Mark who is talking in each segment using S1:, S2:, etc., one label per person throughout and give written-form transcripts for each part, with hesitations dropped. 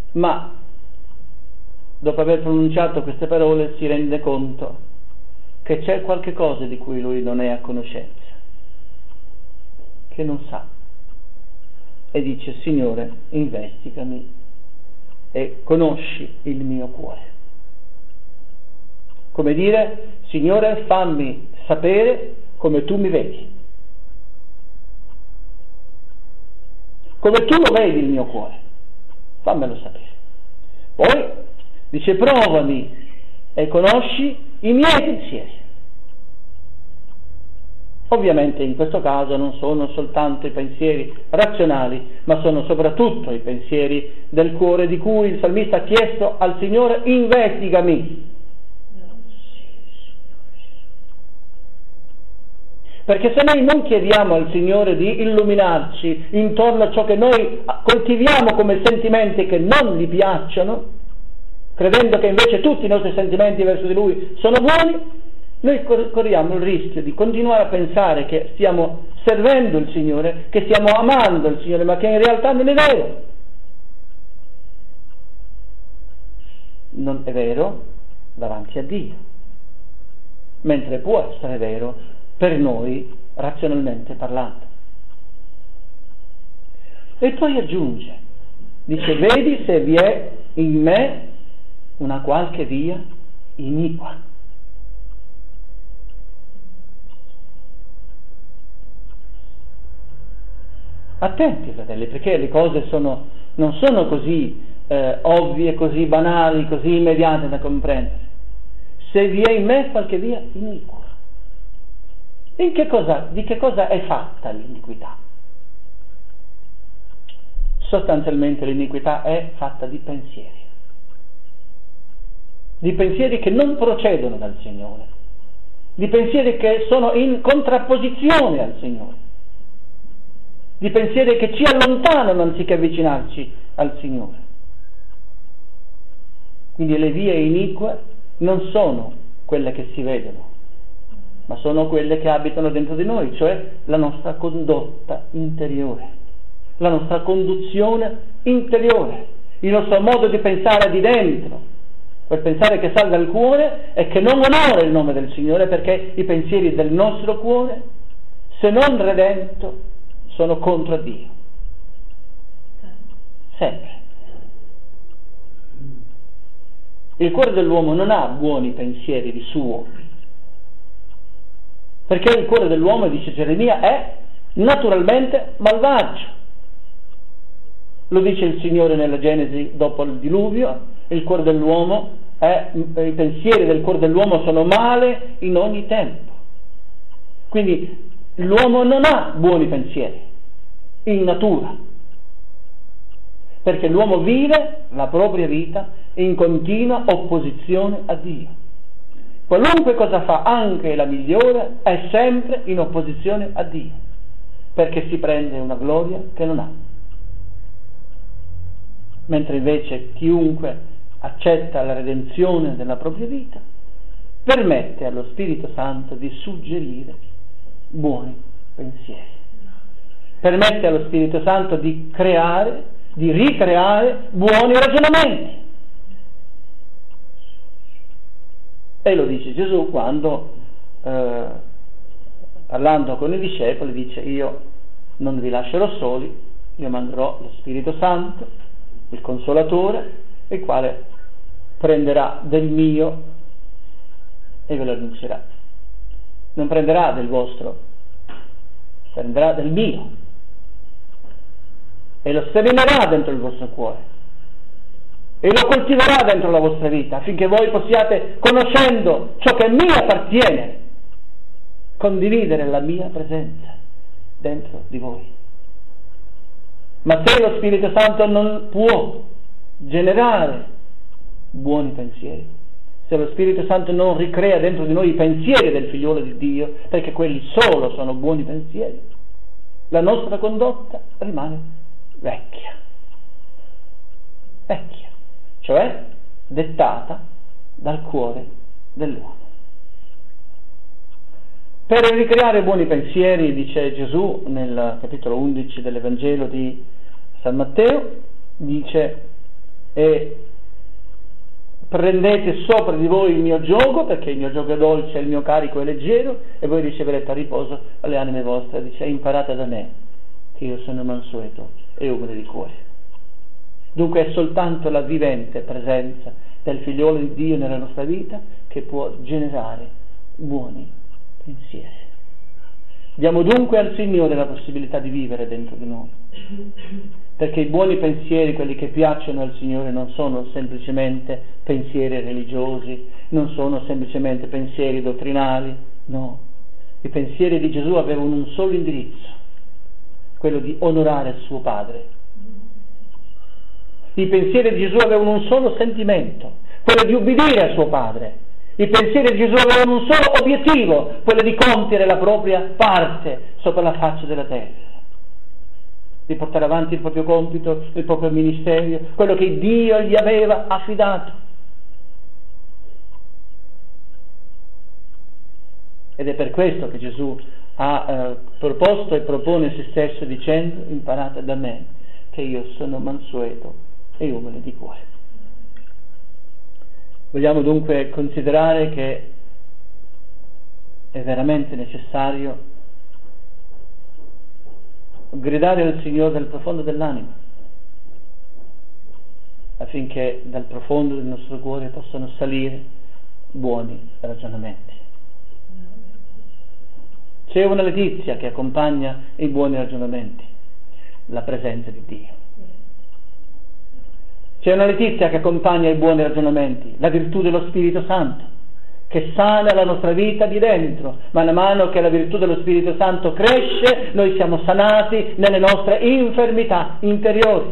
S1: ma dopo aver pronunciato queste parole si rende conto che c'è qualche cosa di cui lui non è a conoscenza, che non sa, e dice: Signore, investigami e conosci il mio cuore. Come dire: Signore, fammi sapere come tu mi vedi, come tu lo vedi il mio cuore, fammelo sapere. Poi dice: provami e conosci i miei pensieri. Ovviamente in questo caso non sono soltanto i pensieri razionali, ma sono soprattutto i pensieri del cuore, di cui il salmista ha chiesto al Signore: investigami. Perché se noi non chiediamo al Signore di illuminarci intorno a ciò che noi coltiviamo come sentimenti che non gli piacciono, credendo che invece tutti i nostri sentimenti verso di Lui sono buoni, noi corriamo il rischio di continuare a pensare che stiamo servendo il Signore, che stiamo amando il Signore, ma che in realtà non è vero. Non è vero davanti a Dio, mentre può essere vero per noi razionalmente parlando. E poi aggiunge, dice: vedi se vi è in me una qualche via iniqua. Attenti, fratelli, perché le cose non sono così ovvie, così banali, così immediate da comprendere. Se vi è in me qualche via iniqua. Di che cosa è fatta l'iniquità? Sostanzialmente l'iniquità è fatta di pensieri che non procedono dal Signore, di pensieri che sono in contrapposizione al Signore, di pensieri che ci allontanano anziché avvicinarci al Signore. Quindi le vie inique non sono quelle che si vedono, ma sono quelle che abitano dentro di noi, cioè la nostra condotta interiore, la nostra conduzione interiore, il nostro modo di pensare di dentro, quel pensare che salga il cuore e che non onora il nome del Signore, perché i pensieri del nostro cuore, se non redento, sono contro Dio. Sempre. Il cuore dell'uomo non ha buoni pensieri di suo, perché il cuore dell'uomo, dice Geremia, è naturalmente malvagio. Lo dice il Signore nella Genesi dopo il diluvio: il cuore dell'uomo i pensieri del cuore dell'uomo sono male in ogni tempo. Quindi l'uomo non ha buoni pensieri in natura, perché l'uomo vive la propria vita in continua opposizione a Dio. Qualunque cosa fa, anche la migliore, è sempre in opposizione a Dio, perché si prende una gloria che non ha. Mentre invece chiunque accetta la redenzione della propria vita permette allo Spirito Santo di suggerire buoni pensieri, permette allo Spirito Santo di ricreare buoni ragionamenti. E lo dice Gesù quando, parlando con i discepoli, dice: io non vi lascerò soli, io manderò lo Spirito Santo, il Consolatore, il quale prenderà del mio e ve lo annunzierà. Non prenderà del vostro, prenderà del mio e lo seminerà dentro il vostro cuore e lo coltiverà dentro la vostra vita, affinché voi possiate, conoscendo ciò che mi appartiene, condividere la mia presenza dentro di voi. Ma se lo Spirito Santo non può generare buoni pensieri, se lo Spirito Santo non ricrea dentro di noi i pensieri del figliolo di Dio, perché quelli solo sono buoni pensieri, la nostra condotta rimane vecchia, cioè dettata dal cuore dell'uomo. Per ricreare buoni pensieri, dice Gesù nel capitolo 11 dell'Evangelo di San Matteo, dice: e prendete sopra di voi il mio giogo, perché il mio giogo è dolce e il mio carico è leggero, e voi riceverete a riposo alle anime vostre. Dice: imparate da me, che io sono mansueto e umile di cuore. Dunque è soltanto la vivente presenza del figliolo di Dio nella nostra vita che può generare buoni pensieri. Diamo dunque al Signore la possibilità di vivere dentro di noi, perché i buoni pensieri, quelli che piacciono al Signore, non sono semplicemente pensieri religiosi, non sono semplicemente pensieri dottrinali, no. I pensieri di Gesù avevano un solo indirizzo, quello di onorare suo Padre. I pensieri di Gesù avevano un solo sentimento, quello di ubbidire a suo Padre. I pensieri di Gesù avevano un solo obiettivo, quello di compiere la propria parte sopra la faccia della terra, di portare avanti il proprio compito, il proprio ministero, quello che Dio gli aveva affidato. Ed è per questo che Gesù ha proposto e propone se stesso dicendo: imparate da me, che io sono mansueto e umile di cuore. Vogliamo dunque considerare che è veramente necessario gridare al Signore dal profondo dell'anima, affinché dal profondo del nostro cuore possano salire buoni ragionamenti. C'è una letizia che accompagna i buoni ragionamenti: la presenza di Dio. C'è una letizia che accompagna i buoni ragionamenti: la virtù dello Spirito Santo, che sana la nostra vita di dentro. Man mano che la virtù dello Spirito Santo cresce, noi siamo sanati nelle nostre infermità interiori.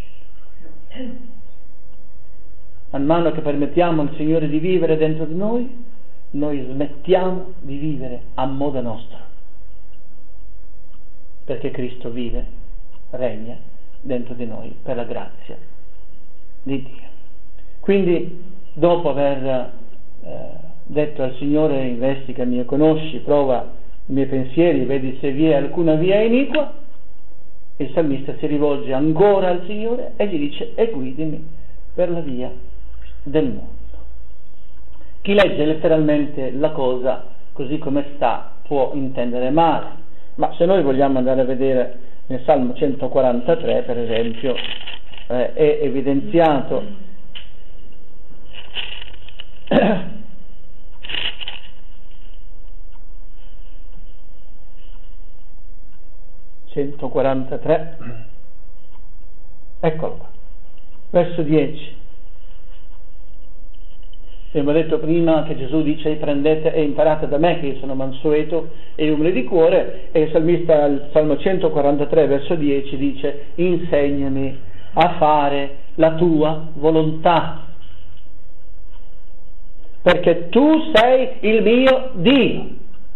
S1: Man mano che permettiamo al Signore di vivere dentro di noi, noi smettiamo di vivere a modo nostro, perché Cristo vive, regna dentro di noi per la grazia di Dio. Quindi, dopo aver detto al Signore: investigami e conosci, prova i miei pensieri, vedi se vi è alcuna via iniqua, il salmista si rivolge ancora al Signore e gli dice: e guidami per la via del mondo. Chi legge letteralmente la cosa così come sta può intendere male, ma se noi vogliamo andare a vedere nel Salmo 143, per esempio, è evidenziato eccolo qua, verso 10. Abbiamo detto prima che Gesù dice: prendete e imparate da me, che io sono mansueto e umile di cuore, e il salmista al Salmo 143 verso 10 dice: insegnami a fare la tua volontà, perché tu sei il mio Dio.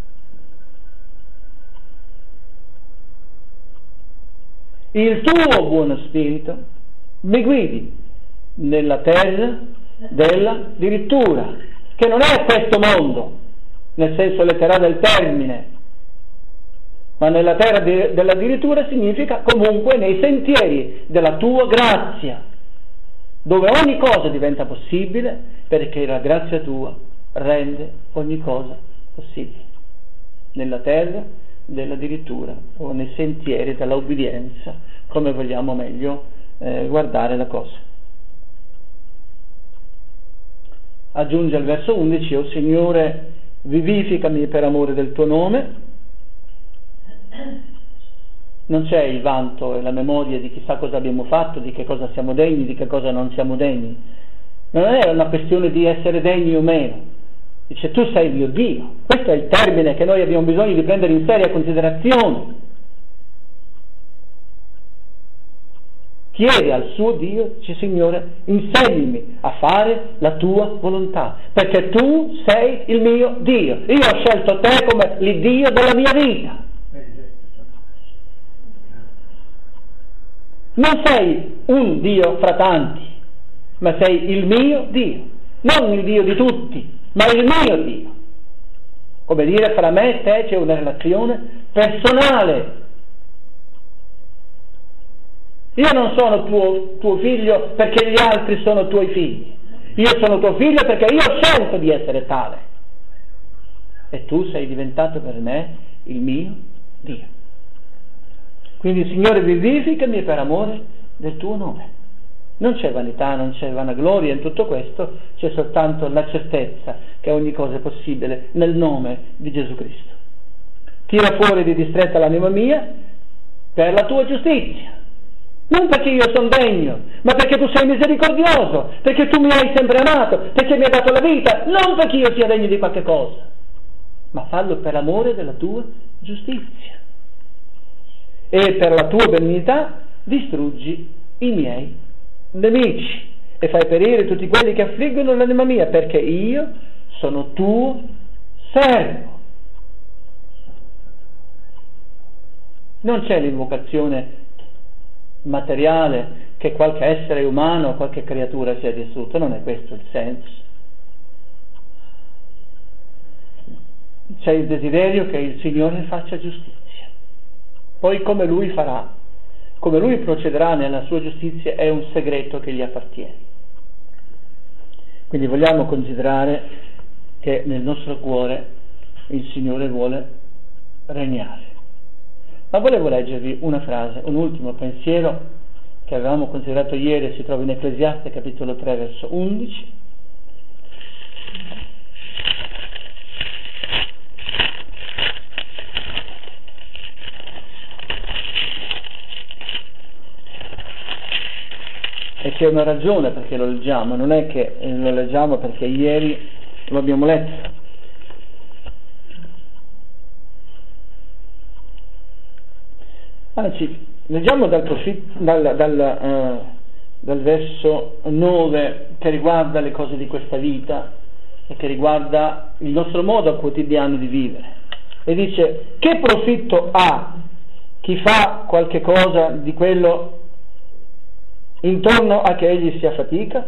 S1: Il tuo buono spirito mi guidi nella terra della dirittura, che non è questo mondo nel senso letterale del termine, ma nella terra della dirittura significa comunque nei sentieri della tua grazia, dove ogni cosa diventa possibile, perché la grazia tua rende ogni cosa possibile, nella terra della dirittura o nei sentieri della ubbidienza, come vogliamo meglio guardare la cosa. Aggiunge al verso 11: o Signore, vivificami per amore del tuo nome. Non c'è il vanto e la memoria di chissà cosa abbiamo fatto, di che cosa siamo degni, di che cosa non siamo degni. Non è una questione di essere degni o meno. Dice: tu sei mio Dio. Questo è il termine che noi abbiamo bisogno di prendere in seria considerazione. Chiede al suo Dio, dice: Signore, insegnami a fare la tua volontà, perché tu sei il mio Dio. Io ho scelto te come l'Iddio della mia vita. Non sei un Dio fra tanti, ma sei il mio Dio, non il Dio di tutti, ma il mio Dio. Come dire, fra me e te c'è una relazione personale. Io non sono tuo figlio perché gli altri sono tuoi figli. Io sono tuo figlio perché io ho scelto di essere tale. E tu sei diventato per me il mio Dio. Quindi, Signore, vivificami per amore del tuo nome. Non c'è vanità, non c'è vanagloria in tutto questo, c'è soltanto la certezza che ogni cosa è possibile nel nome di Gesù Cristo. Tira fuori di distretta l'anima mia per la tua giustizia. Non perché io sono degno, ma perché tu sei misericordioso, perché tu mi hai sempre amato, perché mi hai dato la vita, non perché io sia degno di qualche cosa, ma fallo per amore della tua giustizia. E per la tua benignità distruggi i miei nemici e fai perire tutti quelli che affliggono l'anima mia, perché io sono tuo servo. Non c'è l'invocazione materiale che qualche essere umano, qualche creatura sia distrutta, non è questo il senso. C'è il desiderio che il Signore faccia giustizia. Poi come Lui farà, come Lui procederà nella sua giustizia è un segreto che gli appartiene. Quindi vogliamo considerare che nel nostro cuore il Signore vuole regnare. Ma volevo leggervi una frase, un ultimo pensiero che avevamo considerato ieri, si trova in Ecclesiaste capitolo 3 verso 11. E c'è una ragione perché lo leggiamo, non è che lo leggiamo perché ieri lo abbiamo letto. Anzi, leggiamo dal verso 9 che riguarda le cose di questa vita e che riguarda il nostro modo quotidiano di vivere. E dice: che profitto ha chi fa qualche cosa di quello intorno a che egli sia fatica?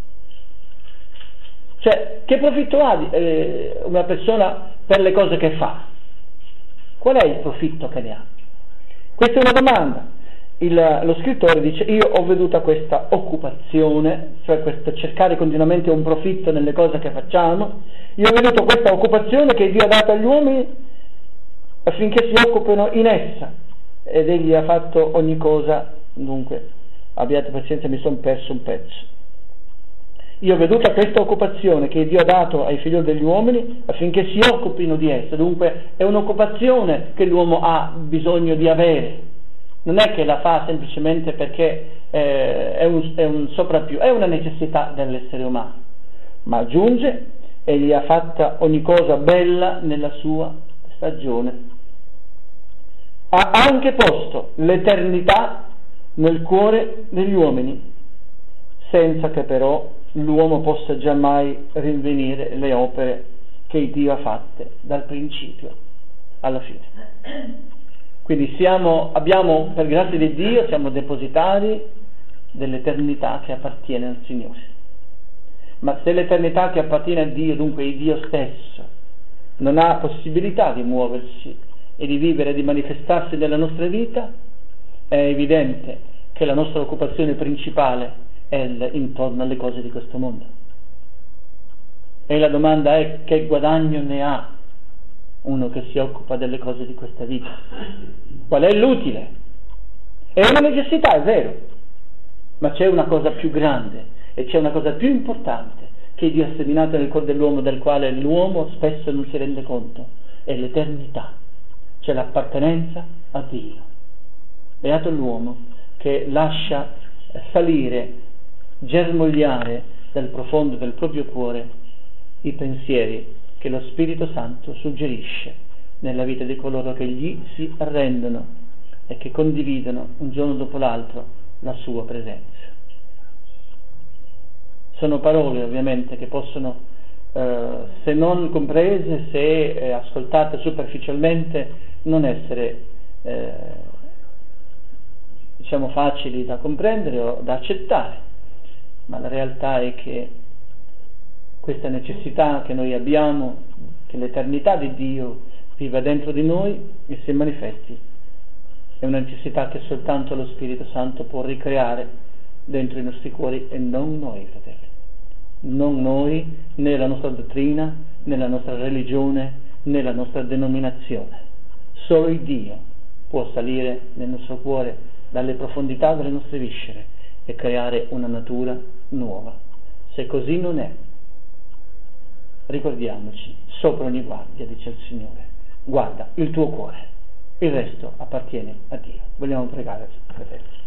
S1: Cioè, che profitto ha una persona per le cose che fa? Qual è il profitto che ne ha? Questa è una domanda. Lo scrittore dice: io ho veduta questa occupazione, cioè questo cercare continuamente un profitto nelle cose che facciamo, io ho veduto questa occupazione che Dio ha dato agli uomini affinché si occupino in essa, ed egli ha fatto ogni cosa. Dunque, abbiate pazienza, mi sono perso un pezzo. Io ho veduta questa occupazione che Dio ha dato ai figli degli uomini affinché si occupino di essa. Dunque è un'occupazione che l'uomo ha bisogno di avere, non è che la fa semplicemente perché è un soprappiù, è una necessità dell'essere umano. Ma aggiunge: egli ha fatta ogni cosa bella nella sua stagione, ha anche posto l'eternità nel cuore degli uomini, senza che però l'uomo possa giammai rinvenire le opere che Dio ha fatte dal principio alla fine. Quindi abbiamo, per grazia di Dio, siamo depositari dell'eternità che appartiene al Signore. Ma se l'eternità che appartiene a Dio, dunque il Dio stesso, non ha possibilità di muoversi e di vivere e di manifestarsi nella nostra vita, è evidente che la nostra occupazione principale è intorno alle cose di questo mondo. E la domanda è: che guadagno ne ha uno che si occupa delle cose di questa vita? Qual è l'utile? È una necessità, è vero, ma c'è una cosa più grande e c'è una cosa più importante che Dio ha seminato nel cuore dell'uomo, del quale l'uomo spesso non si rende conto: è l'eternità, c'è l'appartenenza a Dio. Beato l'uomo che lascia salire, germogliare dal profondo del proprio cuore i pensieri che lo Spirito Santo suggerisce nella vita di coloro che gli si arrendono e che condividono un giorno dopo l'altro la sua presenza. Sono parole ovviamente che possono, se non comprese, se ascoltate superficialmente, non essere facili da comprendere o da accettare, ma la realtà è che questa necessità che noi abbiamo, che l'eternità di Dio viva dentro di noi e si manifesti è una necessità che soltanto lo Spirito Santo può ricreare dentro i nostri cuori e non noi, fratelli. Non noi, né la nostra dottrina, né la nostra religione, né la nostra denominazione. Solo il Dio può salire nel nostro cuore dalle profondità delle nostre viscere e creare una natura nuova. Se così non è, ricordiamoci, sopra ogni guardia, dice il Signore, guarda il tuo cuore, il resto appartiene a Dio. Vogliamo pregare, fratelli.